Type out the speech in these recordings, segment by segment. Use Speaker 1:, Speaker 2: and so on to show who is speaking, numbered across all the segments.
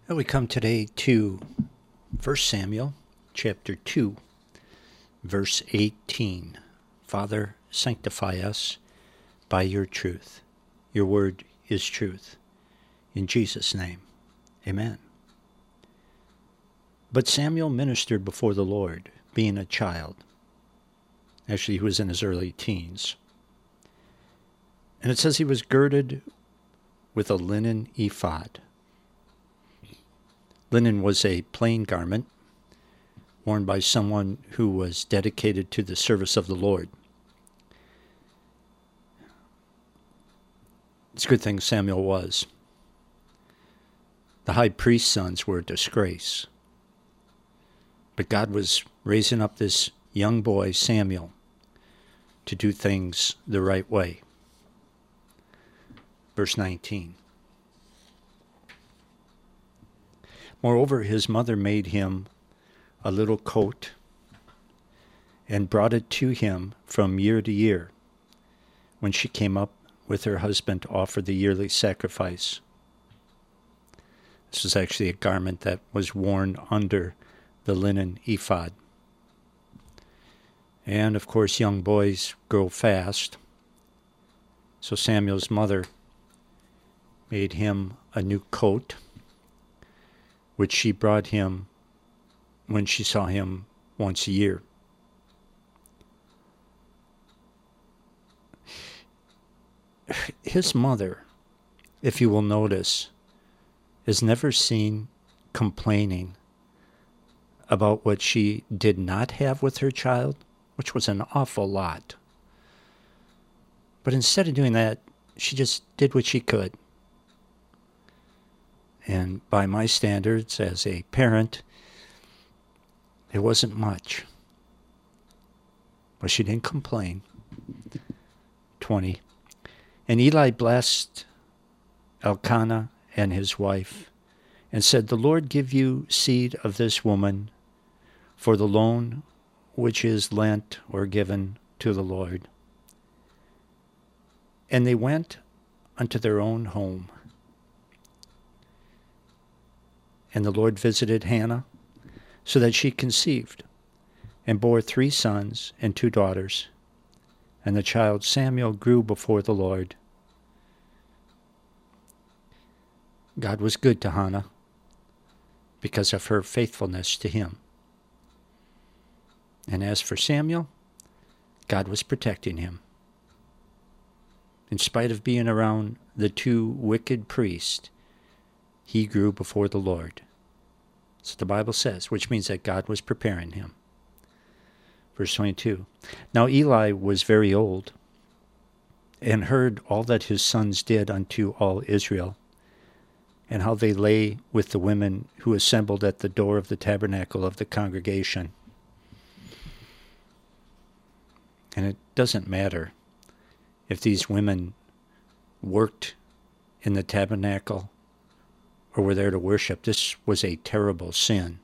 Speaker 1: Well, we come today to 1 Samuel chapter 2, verse 18. Father, sanctify us by your truth. Your word is truth. In Jesus' name, amen. But Samuel ministered before the Lord, being a child. Actually, he was in his early teens. And it says he was girded with a linen ephod. Linen was a plain garment worn by someone who was dedicated to the service of the Lord. It's a good thing Samuel was. The high priest's sons were a disgrace. But God was raising up this young boy, Samuel, to do things the right way. Verse 19. Moreover, his mother made him a little coat and brought it to him from year to year when she came up with her husband to offer the yearly sacrifice. This was actually a garment that was worn under the linen ephod. And of course, young boys grow fast. So Samuel's mother made him a new coat, which she brought him when she saw him once a year. His mother, if you will notice, is never seen complaining about what she did not have with her child, which was an awful lot. But instead of doing that, she just did what she could. And by my standards as a parent, it wasn't much. But she didn't complain. 20. And Eli blessed Elkanah and his wife, and said, The Lord give you seed of this woman for the loan which is lent or given to the Lord. And they went unto their own home. And the Lord visited Hannah, so that she conceived, and bore 3 sons and 2 daughters. And the child Samuel grew before the Lord. God was good to Hannah because of her faithfulness to him. And as for Samuel, God was protecting him. In spite of being around the 2 wicked priests, he grew before the Lord. So the Bible says, which means that God was preparing him. Verse 22. Now Eli was very old, and heard all that his sons did unto all Israel, and how they lay with the women who assembled at the door of the tabernacle of the congregation. And it doesn't matter if these women worked in the tabernacle or were there to worship. This was a terrible sin.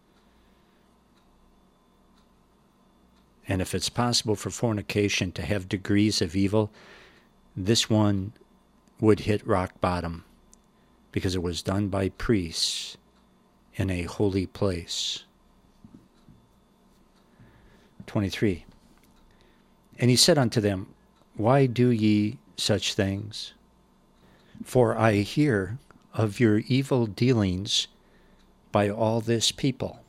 Speaker 1: And if it's possible for fornication to have degrees of evil, this one would hit rock bottom because it was done by priests in a holy place. 23. And he said unto them, Why do ye such things? For I hear of your evil dealings by all this people.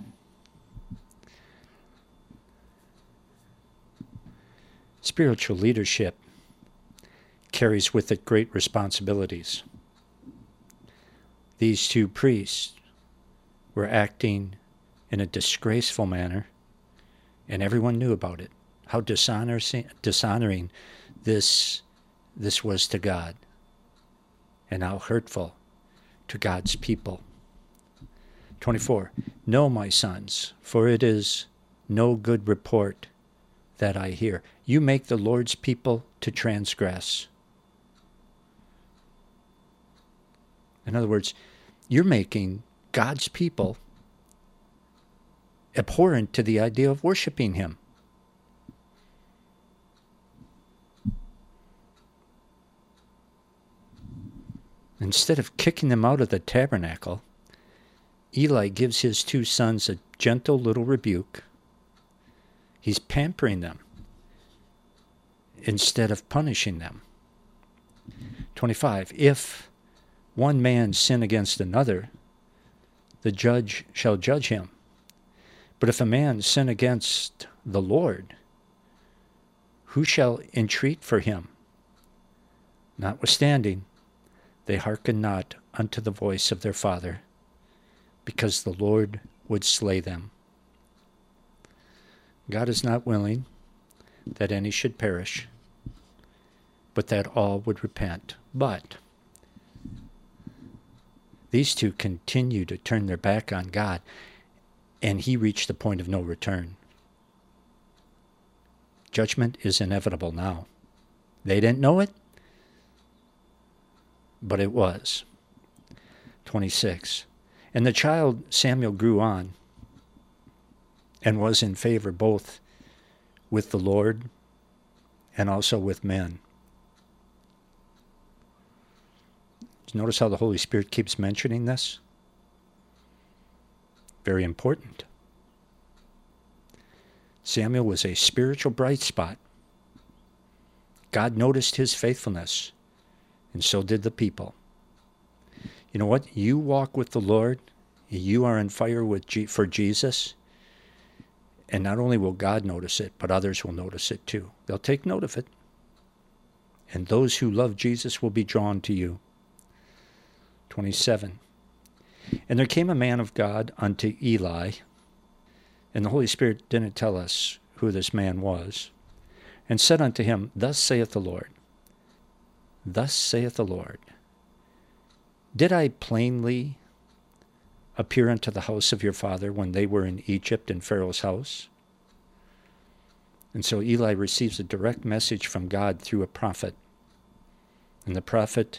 Speaker 1: Spiritual leadership carries with it great responsibilities. These 2 priests were acting in a disgraceful manner, and everyone knew about it. How dishonoring this was to God, and how hurtful to God's people. 24. Know, my sons, for it is no good report that I hear. You make the Lord's people to transgress. In other words, you're making God's people abhorrent to the idea of worshiping him. Instead of kicking them out of the tabernacle, Eli gives his two sons a gentle little rebuke. He's pampering them instead of punishing them. 25, if one man sin against another, the judge shall judge him. But if a man sin against the Lord, who shall entreat for him? Notwithstanding, they hearkened not unto the voice of their father, because the Lord would slay them. God is not willing that any should perish, but that all would repent. But these two continue to turn their back on God, and he reached the point of no return. Judgment is inevitable now. They didn't know it, but it was. 26. And the child Samuel grew on and was in favor both with the Lord and also with men. Notice how the Holy Spirit keeps mentioning this? Very important. Samuel was a spiritual bright spot. God noticed his faithfulness, and so did the people. You know what? You walk with the Lord, you are on fire for Jesus, and not only will God notice it, but others will notice it too. They'll take note of it. And those who love Jesus will be drawn to you. 27. And there came a man of God unto Eli, and the Holy Spirit didn't tell us who this man was, and said unto him, Thus saith the Lord, did I plainly appear unto the house of your father when they were in Egypt in Pharaoh's house? And so Eli receives a direct message from God through a prophet. And the prophet,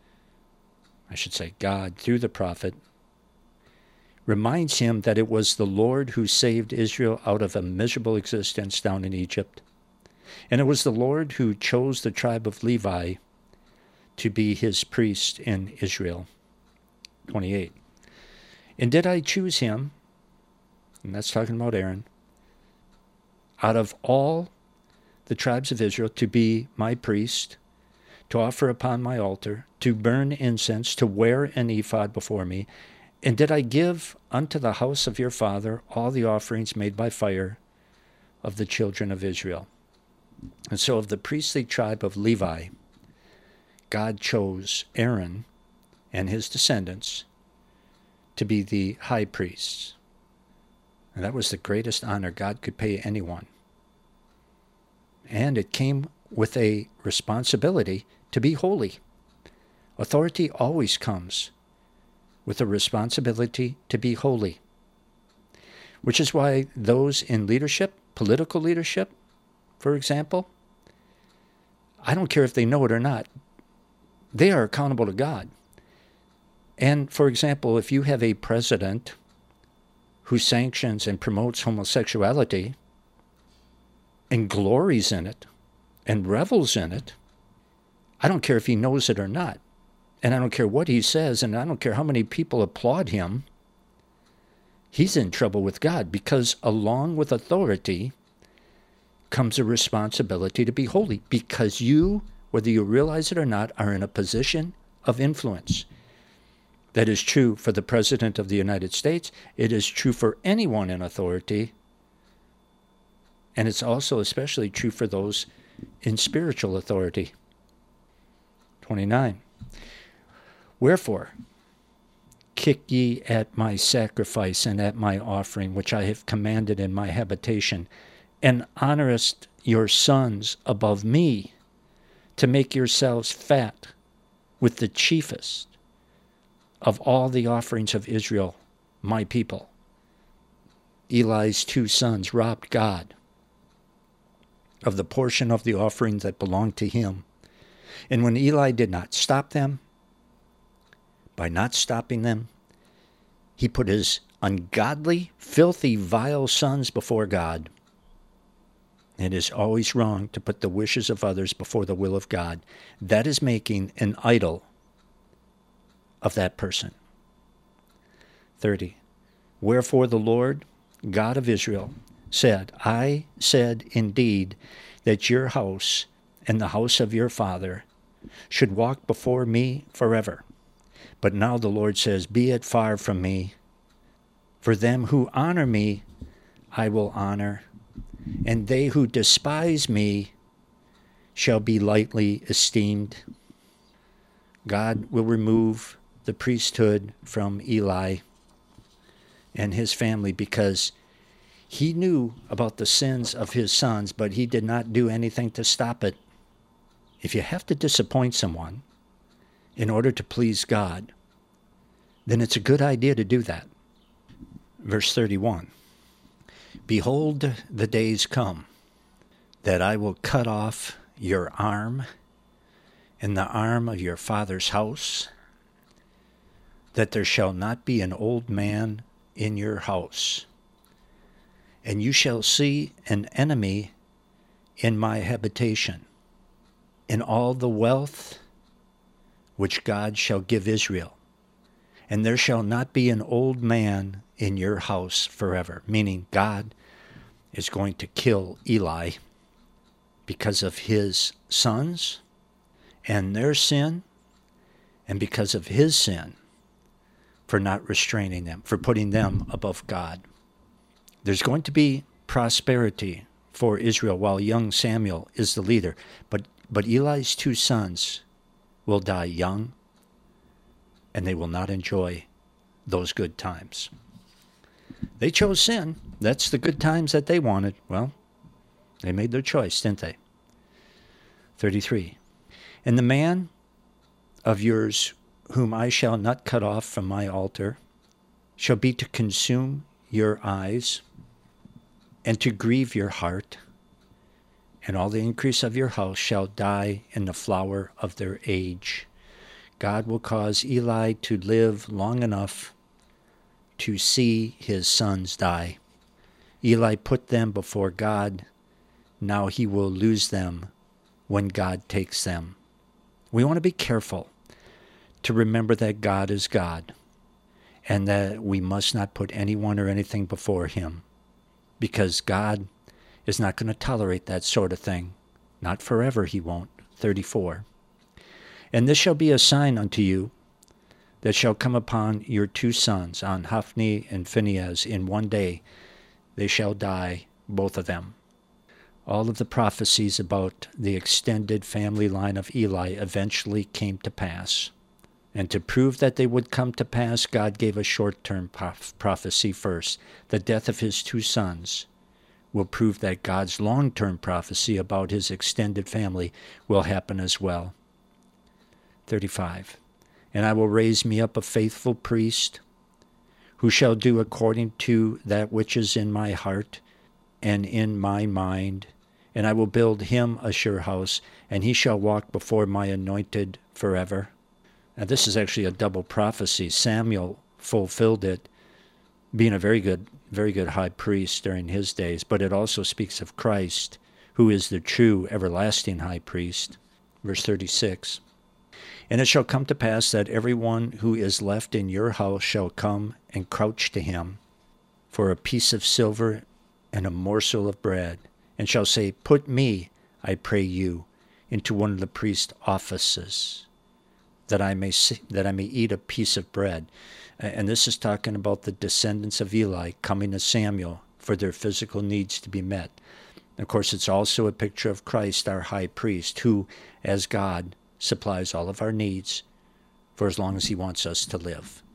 Speaker 1: God, through the prophet, reminds him that it was the Lord who saved Israel out of a miserable existence down in Egypt. And it was the Lord who chose the tribe of Levi to be his priest in Israel. 28. And did I choose him, and that's talking about Aaron, out of all the tribes of Israel to be my priest, to offer upon my altar, to burn incense, to wear an ephod before me? And did I give unto the house of your father all the offerings made by fire of the children of Israel? And so of the priestly tribe of Levi, God chose Aaron and his descendants to be the high priests. And that was the greatest honor God could pay anyone. And it came with a responsibility to be holy. Authority always comes with a responsibility to be holy. Which is why those in leadership, political leadership, for example, I don't care if they know it or not, they are accountable to God. And, for example, if you have a president who sanctions and promotes homosexuality and glories in it and revels in it, I don't care if he knows it or not. And I don't care what he says, and I don't care how many people applaud him. He's in trouble with God, because along with authority comes a responsibility to be holy, because you, whether you realize it or not, are in a position of influence. That is true for the President of the United States. It is true for anyone in authority. And it's also especially true for those in spiritual authority. 29. Wherefore, kick ye at my sacrifice and at my offering, which I have commanded in my habitation, and honorest your sons above me, to make yourselves fat with the chiefest of all the offerings of Israel, my people. Eli's two sons robbed God of the portion of the offering that belonged to him. And when Eli did not stop them, by not stopping them, he put his ungodly, filthy, vile sons before God. It is always wrong to put the wishes of others before the will of God. That is making an idol of that person. 30. Wherefore the Lord, God of Israel, said, I said indeed that your house and the house of your father should walk before me forever. But now the Lord says, be it far from me. For them who honor me, I will honor, and they who despise me shall be lightly esteemed. God will remove the priesthood from Eli and his family because he knew about the sins of his sons, but he did not do anything to stop it. If you have to disappoint someone in order to please God, then it's a good idea to do that. Verse 31. Behold, the days come that I will cut off your arm and the arm of your father's house, that there shall not be an old man in your house. And you shall see an enemy in my habitation, in all the wealth which God shall give Israel. And there shall not be an old man in your house forever. Meaning God is going to kill Eli because of his sons and their sin, and because of his sin for not restraining them, for putting them above God. There's going to be prosperity for Israel while young Samuel is the leader. But Eli's two sons will die young, and they will not enjoy those good times. They chose sin. That's the good times that they wanted. Well, they made their choice, didn't they? 33. And the man of yours whom I shall not cut off from my altar shall be to consume your eyes and to grieve your heart, and all the increase of your house shall die in the flower of their age. God will cause Eli to live long enough to see his sons die. Eli put them before God. Now he will lose them when God takes them. We want to be careful to remember that God is God and that we must not put anyone or anything before him, because God is not going to tolerate that sort of thing. Not forever, he won't. 34. And this shall be a sign unto you that shall come upon your two sons, on Hophni and Phinehas, in one day. They shall die, both of them. All of the prophecies about the extended family line of Eli eventually came to pass. And to prove that they would come to pass, God gave a short-term prophecy first. The death of his two sons will prove that God's long-term prophecy about his extended family will happen as well. 35. And I will raise me up a faithful priest, who shall do according to that which is in my heart and in my mind. And I will build him a sure house, and he shall walk before my anointed forever. Now this is actually a double prophecy. Samuel fulfilled it, being a very good high priest during his days, but it also speaks of Christ, who is the true everlasting high priest. Verse 36. And it shall come to pass that everyone who is left in your house shall come and crouch to him for a piece of silver and a morsel of bread, and shall say, Put me, I pray you, into one of the priest's offices, that I may eat a piece of bread. And this is talking about the descendants of Eli coming to Samuel for their physical needs to be met. Of course, it's also a picture of Christ, our high priest, who, as God, supplies all of our needs for as long as he wants us to live.